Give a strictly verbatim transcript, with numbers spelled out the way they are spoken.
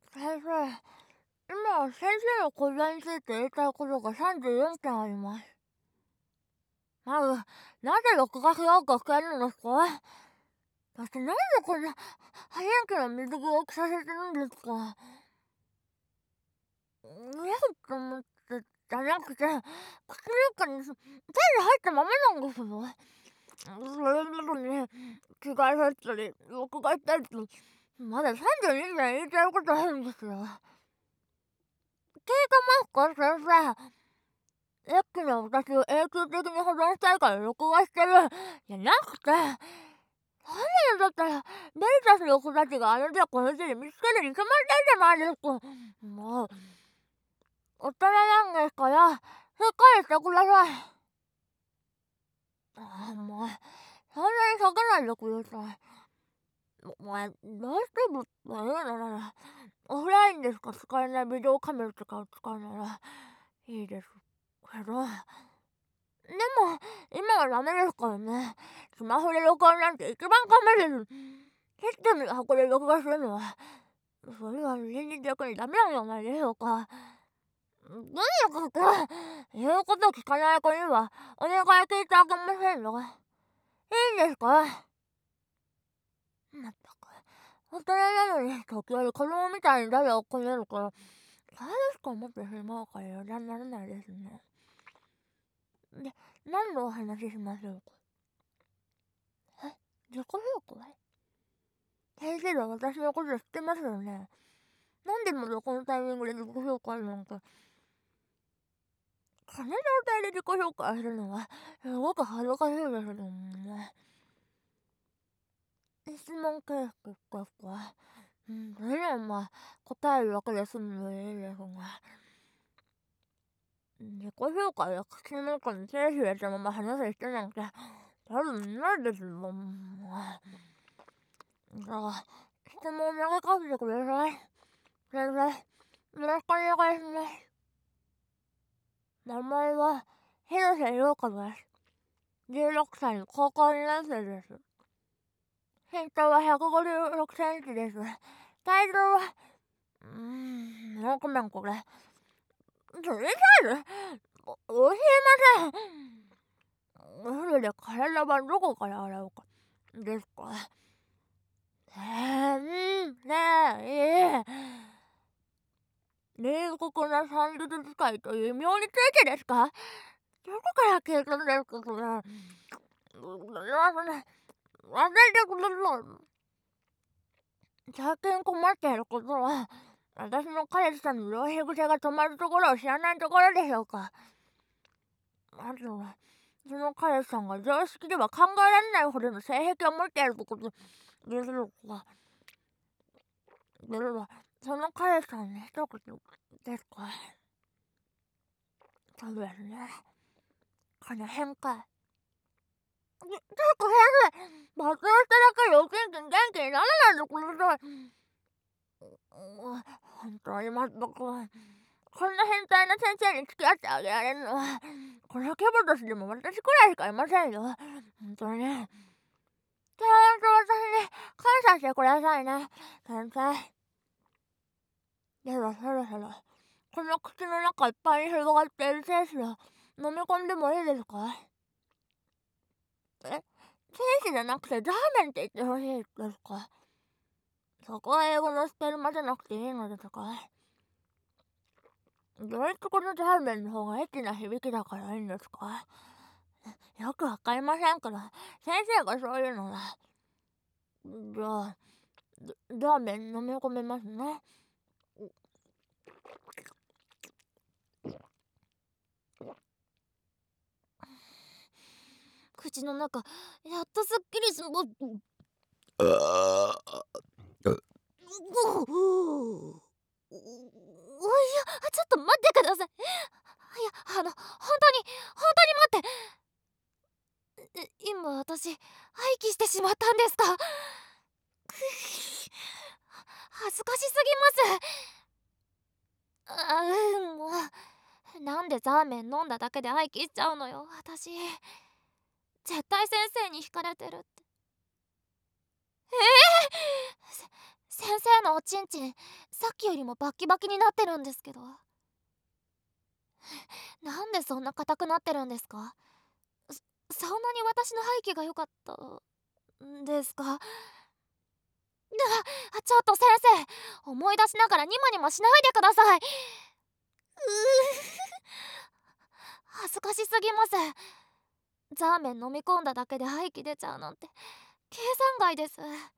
先生、今、先生の講座について言いたいことがさんじゅうよんてんあります。まず、なぜ録画しようとしているのですか？そしてなんでこんな早起きな水着を着させてるんですか？見ようと思ってじゃなくて、口の中に手に入ったままなんですよ。それなのに、着替えさせたり、録画したりと、まださんじゅうにてん言いたいことあるんですよ。聞いてますか、先生。一気に私を永久的に保存したいから録画してる。じゃなくて、そんなのだったら、デリタスの子たちがあの手この手で見つけるに決まってんじゃないですか。もう、大人なんですから、しっかりしてください。ああ、もう、そんなに避けないでください。お前、どうしても言うのなら、オフラインでしか使えないビデオカメラとかを使うならいいですけど、でも、今はダメですからね。スマホで録音なんて一番簡単です。システムの箱で録画するのは、それは現実的にダメなんじゃないでしょうか。とにかく、言うこと聞かない子には、お願い聞いてあげませんよ。いいんですか？まったく、大人なのに時折子供みたいに誰をこねるから、それしか思ってしまうから余談にならないですね。で、何のお話しましょうか？え、自己紹介？先生は私のこと知ってますよね。なんでまだこのタイミングで自己紹介なんか。この状態で自己紹介するのは、すごく恥ずかしいですけどね。質問形式ですか？うん、それならまあ、答えるだけで済むのでいいですが。自己紹介や口の中に手入れたまま話す人なんて、多分いないですよ。もう。じゃあ、質問投げかけてください。先生、よろしくお願いします。名前は、広瀬陽子です。じゅうろくさいの高校にねん生です。身長はひゃくごじゅうろくセンチです。体重は、うーん、よくめんこれ。それサイズお教えません。それで体はどこから洗うかですか？先生、冷酷な三術使いという妙についてですか？どこから聞いたんですか、それ。それはそれ、忘れてください。最近困っていることは、私の彼氏さんの浪費癖が止まるところを知らないところでしょうか。あとは、その彼氏さんが常識では考えられないほどの性癖を持っていることですよか。では、その彼氏さんに一言ですか。そうですね。この辺か。ちょっと先生、爆笑しただけでお元気に元気にならないでください。本当にまったく、こんな変態な先生に付き合ってあげられるのは、このキャバとしても私くらいしかいませんよ。本当に。ちゃんと私に感謝してくださいね、先生。ではそろそろ、この口の中いっぱいに広がっている精子を飲み込んでもいいですか？え、精子じゃなくてザーメンって言ってほしいですか？そこは英語のスペル混ぜなくていいのですか？ドイツ語のザーメンの方がエッチな響きだからいいんですか？よくわかりませんから、先生がそういうのな。じゃあ、ザーメン飲み込めますね。口の中、やっとすっきりしまった。ああ。おいや、ちょっと待ってください。いや、あの、本当に、本当に待って。え、今私、廃棄してしまったんですか？く恥ずかしすぎます。あうん、もう、なんでザーメン飲んだだけで廃棄しちゃうのよ、私。絶対先生に惹かれてるって。ええー、先生のおちんちん、さっきよりもバッキバキになってるんですけど。なんでそんな硬くなってるんですか？そそんなに私の排気が良かったんですか？なちょっと先生、思い出しながらニマニマしないでください。う恥ずかしすぎます。ザーメン飲み込んだだけで排気出ちゃうなんて計算外です。